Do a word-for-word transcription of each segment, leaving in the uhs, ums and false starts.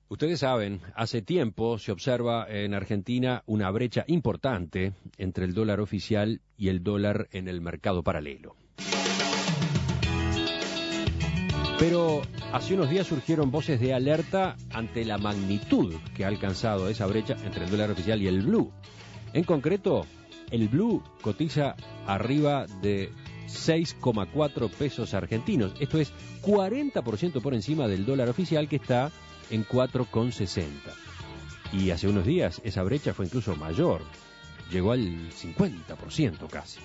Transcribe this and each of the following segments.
Ustedes saben, hace tiempo se observa en Argentina una brecha importante entre el dólar oficial y el dólar en el mercado paralelo. Pero hace unos días surgieron voces de alerta ante la magnitud que ha alcanzado esa brecha entre el dólar oficial y el blue. En concreto, el blue cotiza arriba de seis coma cuatro pesos argentinos. Esto es cuarenta por ciento por encima del dólar oficial, que está en cuatro coma sesenta. Y hace unos días esa brecha fue incluso mayor. Llegó al cincuenta por ciento casi.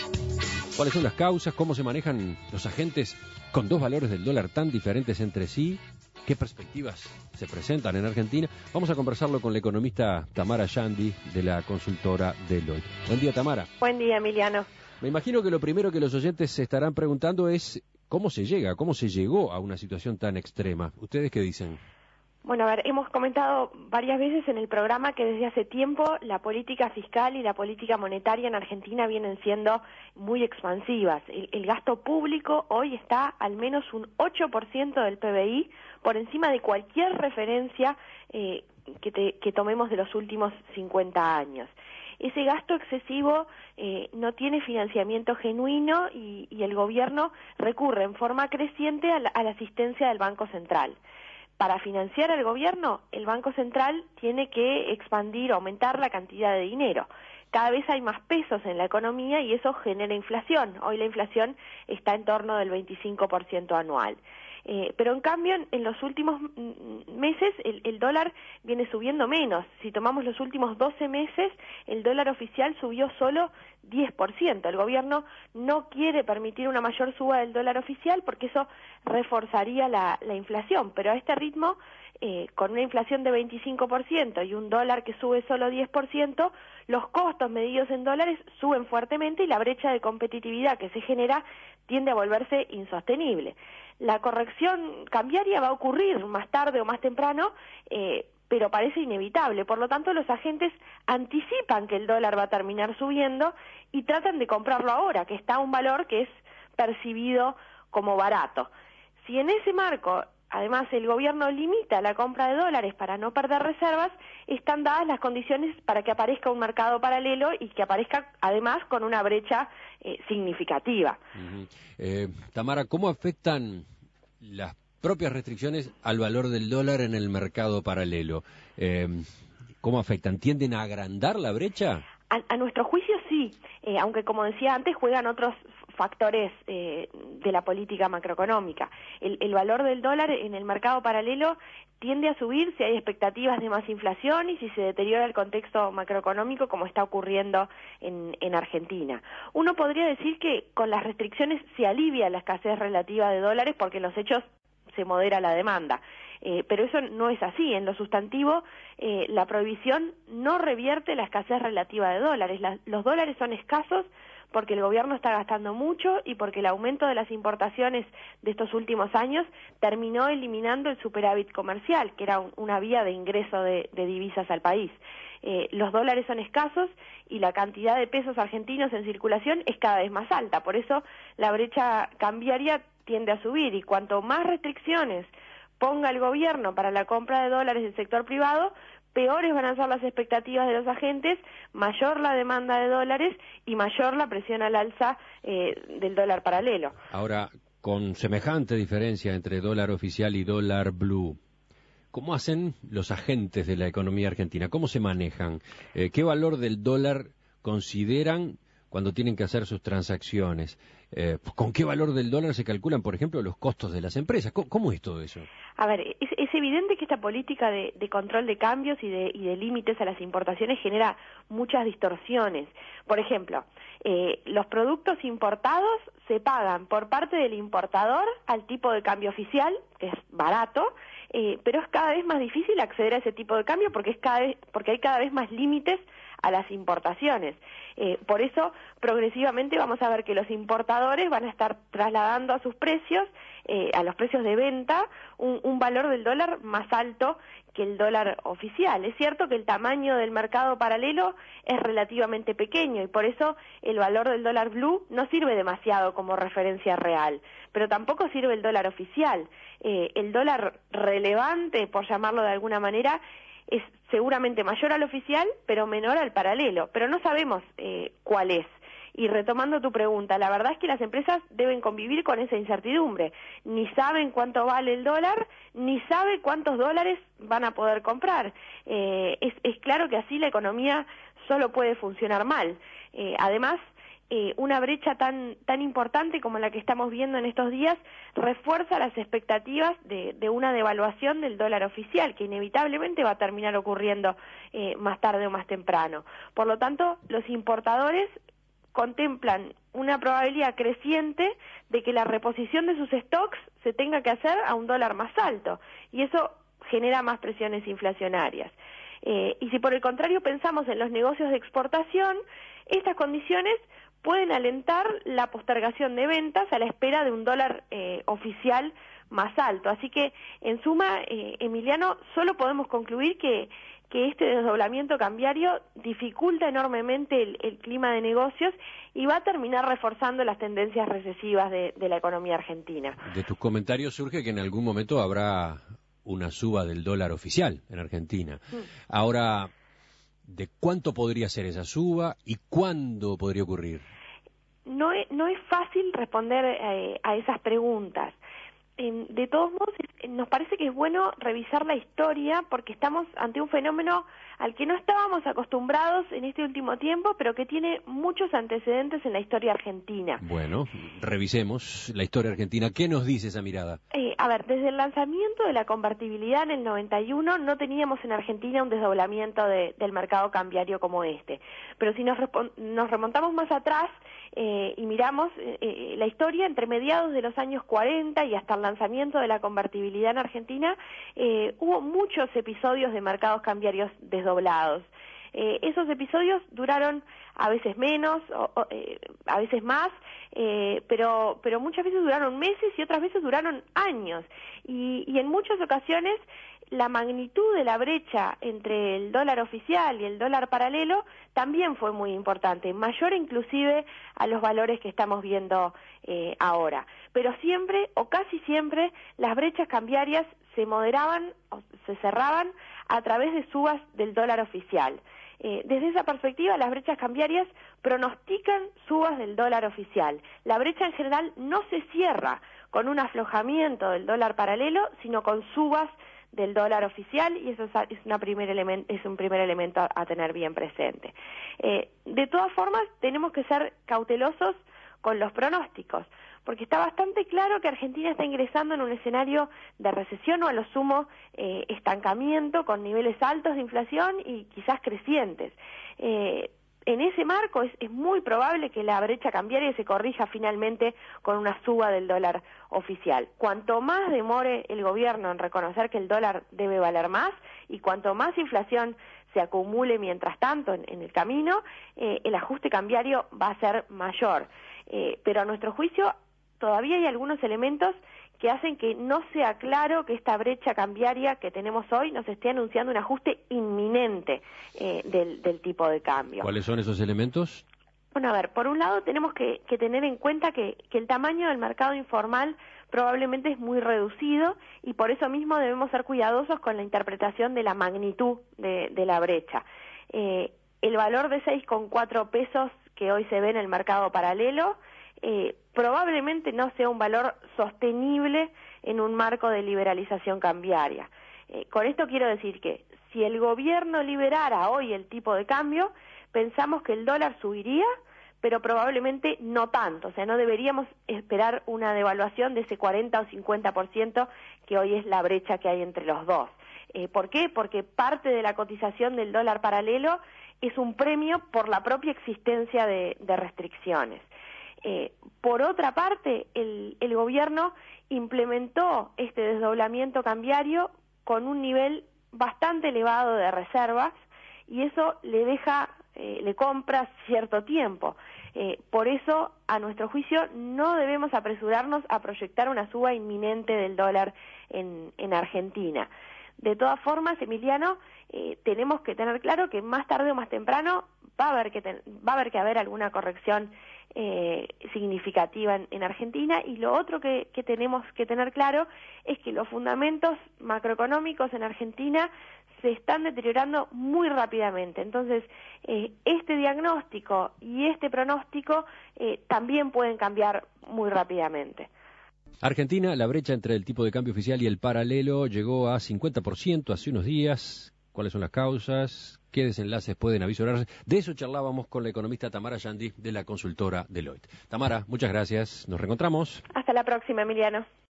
¿Cuáles son las causas? ¿Cómo se manejan los agentes con dos valores del dólar tan diferentes entre sí? ¿Qué perspectivas se presentan en Argentina? Vamos a conversarlo con la economista Tamara Yandi, de la consultora Deloitte. Buen día, Tamara. Buen día, Emiliano. Me imagino que lo primero que los oyentes se estarán preguntando es cómo se llega, cómo se llegó a una situación tan extrema. ¿Ustedes qué dicen? Bueno, a ver, hemos comentado varias veces en el programa que desde hace tiempo la política fiscal y la política monetaria en Argentina vienen siendo muy expansivas. El, el gasto público hoy está al menos un ocho por ciento del P B I, por encima de cualquier referencia eh, que, te, que tomemos de los últimos cincuenta años. Ese gasto excesivo eh, no tiene financiamiento genuino y, y el gobierno recurre en forma creciente a la, a la asistencia del Banco Central. Para financiar al gobierno, el Banco Central tiene que expandir, aumentar la cantidad de dinero. Cada vez hay más pesos en la economía y eso genera inflación. Hoy la inflación está en torno del veinticinco por ciento anual. Eh, pero en cambio, en, en los últimos meses el, el dólar viene subiendo menos. Si tomamos los últimos doce meses, el dólar oficial subió solo diez por ciento. El gobierno no quiere permitir una mayor suba del dólar oficial porque eso reforzaría la, la inflación. Pero a este ritmo, eh, con una inflación de veinticinco por ciento y un dólar que sube solo diez por ciento, los costos medidos en dólares suben fuertemente y la brecha de competitividad que se genera tiende a volverse insostenible. La corrección cambiaria va a ocurrir más tarde o más temprano, eh, pero parece inevitable. Por lo tanto, los agentes anticipan que el dólar va a terminar subiendo y tratan de comprarlo ahora, que está a un valor que es percibido como barato. Si en ese marco, además, el gobierno limita la compra de dólares para no perder reservas, están dadas las condiciones para que aparezca un mercado paralelo y que aparezca, además, con una brecha eh, significativa. Uh-huh. eh, Tamara, ¿cómo afectan las propias restricciones al valor del dólar en el mercado paralelo? Eh, ¿Cómo afectan? ¿Tienden a agrandar la brecha? A, a nuestro juicio sí, eh, aunque como decía antes juegan otros factores eh, de la política macroeconómica. El, el valor del dólar en el mercado paralelo tiende a subir si hay expectativas de más inflación y si se deteriora el contexto macroeconómico, como está ocurriendo en, en Argentina. Uno podría decir que con las restricciones se alivia la escasez relativa de dólares porque en los hechos se modera la demanda. Eh, pero eso no es así. En lo sustantivo, eh, la prohibición no revierte la escasez relativa de dólares. La, los dólares son escasos porque el gobierno está gastando mucho y porque el aumento de las importaciones de estos últimos años terminó eliminando el superávit comercial, que era un, una vía de ingreso de, de divisas al país. Eh, los dólares son escasos y la cantidad de pesos argentinos en circulación es cada vez más alta. Por eso la brecha cambiaria tiende a subir y cuanto más restricciones ponga el gobierno para la compra de dólares del sector privado, peores van a ser las expectativas de los agentes, mayor la demanda de dólares y mayor la presión al alza eh, del dólar paralelo. Ahora, con semejante diferencia entre dólar oficial y dólar blue, ¿cómo hacen los agentes de la economía argentina? ¿Cómo se manejan? Eh, ¿Qué valor del dólar consideran cuando tienen que hacer sus transacciones? Eh, ¿Con qué valor del dólar se calculan, por ejemplo, los costos de las empresas? ¿Cómo, cómo es todo eso? A ver, es, es evidente que esta política de, de control de cambios y de, y de límites a las importaciones genera muchas distorsiones. Por ejemplo, eh, los productos importados se pagan por parte del importador al tipo de cambio oficial, que es barato, eh, pero es cada vez más difícil acceder a ese tipo de cambio porque, es cada vez, porque hay cada vez más límites a las importaciones. Eh, por eso, progresivamente vamos a ver que los importadores van a estar trasladando a sus precios, eh, a los precios de venta, un, un valor del dólar más alto que el dólar oficial. Es cierto que el tamaño del mercado paralelo es relativamente pequeño y por eso el valor del dólar blue no sirve demasiado como referencia real, pero tampoco sirve el dólar oficial. eh, el dólar relevante, por llamarlo de alguna manera, es seguramente mayor al oficial, pero menor al paralelo, pero no sabemos eh, cuál es. Y retomando tu pregunta, la verdad es que las empresas deben convivir con esa incertidumbre. Ni saben cuánto vale el dólar, ni saben cuántos dólares van a poder comprar. Eh, es, es claro que así la economía solo puede funcionar mal. Eh, además, eh, una brecha tan tan importante como la que estamos viendo en estos días refuerza las expectativas de, de una devaluación del dólar oficial, que inevitablemente va a terminar ocurriendo eh, más tarde o más temprano. Por lo tanto, los importadores contemplan una probabilidad creciente de que la reposición de sus stocks se tenga que hacer a un dólar más alto, y eso genera más presiones inflacionarias. Eh, y si por el contrario pensamos en los negocios de exportación, estas condiciones pueden alentar la postergación de ventas a la espera de un dólar eh, oficial más alto. Así que, en suma, eh, Emiliano, solo podemos concluir que que este desdoblamiento cambiario dificulta enormemente el, el clima de negocios y va a terminar reforzando las tendencias recesivas de, de la economía argentina. De tus comentarios surge que en algún momento habrá una suba del dólar oficial en Argentina. Mm. Ahora, ¿de cuánto podría ser esa suba y cuándo podría ocurrir? No es, no es fácil responder eh, a esas preguntas. Eh, de todos modos, eh, nos parece que es bueno revisar la historia porque estamos ante un fenómeno al que no estábamos acostumbrados en este último tiempo, pero que tiene muchos antecedentes en la historia argentina. Bueno, revisemos la historia argentina. ¿Qué nos dice esa mirada? Eh, a ver, desde el lanzamiento de la convertibilidad en el noventa y uno no teníamos en Argentina un desdoblamiento de, del mercado cambiario como este. Pero si nos, nos remontamos más atrás eh, y miramos eh, eh, la historia entre mediados de los años cuarenta y hasta el lanzamiento de la convertibilidad en Argentina, eh, hubo muchos episodios de mercados cambiarios desdoblados. Eh, esos episodios duraron a veces menos, o, o, eh, a veces más, eh, pero, pero muchas veces duraron meses y otras veces duraron años. Y, y en muchas ocasiones la magnitud de la brecha entre el dólar oficial y el dólar paralelo también fue muy importante, mayor inclusive a los valores que estamos viendo eh, ahora. Pero siempre, o casi siempre, las brechas cambiarias se moderaban o se cerraban a través de subas del dólar oficial. Eh, desde esa perspectiva, las brechas cambiarias pronostican subas del dólar oficial. La brecha en general no se cierra con un aflojamiento del dólar paralelo, sino con subas del dólar oficial, y eso es, una primer elemento, es un primer elemento a, a tener bien presente. Eh, de todas formas, tenemos que ser cautelosos con los pronósticos, porque está bastante claro que Argentina está ingresando en un escenario de recesión o a lo sumo eh, estancamiento con niveles altos de inflación y quizás crecientes. Eh, en ese marco es, es muy probable que la brecha cambiaria se corrija finalmente con una suba del dólar oficial. Cuanto más demore el gobierno en reconocer que el dólar debe valer más y cuanto más inflación se acumule mientras tanto en, en el camino, eh, el ajuste cambiario va a ser mayor. Eh, pero a nuestro juicio todavía hay algunos elementos que hacen que no sea claro que esta brecha cambiaria que tenemos hoy nos esté anunciando un ajuste inminente eh, del, del tipo de cambio. ¿Cuáles son esos elementos? Bueno, a ver, por un lado tenemos que, que tener en cuenta que, que el tamaño del mercado informal probablemente es muy reducido y por eso mismo debemos ser cuidadosos con la interpretación de la magnitud de, de la brecha. Eh, el valor de seis coma cuatro pesos que hoy se ve en el mercado paralelo Eh, probablemente no sea un valor sostenible en un marco de liberalización cambiaria. Eh, con esto quiero decir que si el gobierno liberara hoy el tipo de cambio, pensamos que el dólar subiría, pero probablemente no tanto, o sea, no deberíamos esperar una devaluación de ese cuarenta o cincuenta por ciento que hoy es la brecha que hay entre los dos. Eh, ¿Por qué? Porque parte de la cotización del dólar paralelo es un premio por la propia existencia de, de restricciones. Eh, por otra parte, el, el gobierno implementó este desdoblamiento cambiario con un nivel bastante elevado de reservas y eso le deja, eh, le compra cierto tiempo. Eh, por eso, a nuestro juicio, no debemos apresurarnos a proyectar una suba inminente del dólar en, en Argentina. De todas formas, Emiliano, eh, tenemos que tener claro que más tarde o más temprano va a haber que ten, va a haber que haber alguna corrección eh, significativa en, en Argentina. Y lo otro que, que tenemos que tener claro es que los fundamentos macroeconómicos en Argentina se están deteriorando muy rápidamente. Entonces, eh, este diagnóstico y este pronóstico eh, también pueden cambiar muy rápidamente. Argentina, la brecha entre el tipo de cambio oficial y el paralelo llegó a cincuenta por ciento hace unos días. ¿Cuáles son las causas? ¿Qué desenlaces pueden avisorarse? De eso charlábamos con la economista Tamara Yandi de la consultora Deloitte. Tamara, muchas gracias. Nos reencontramos. Hasta la próxima, Emiliano.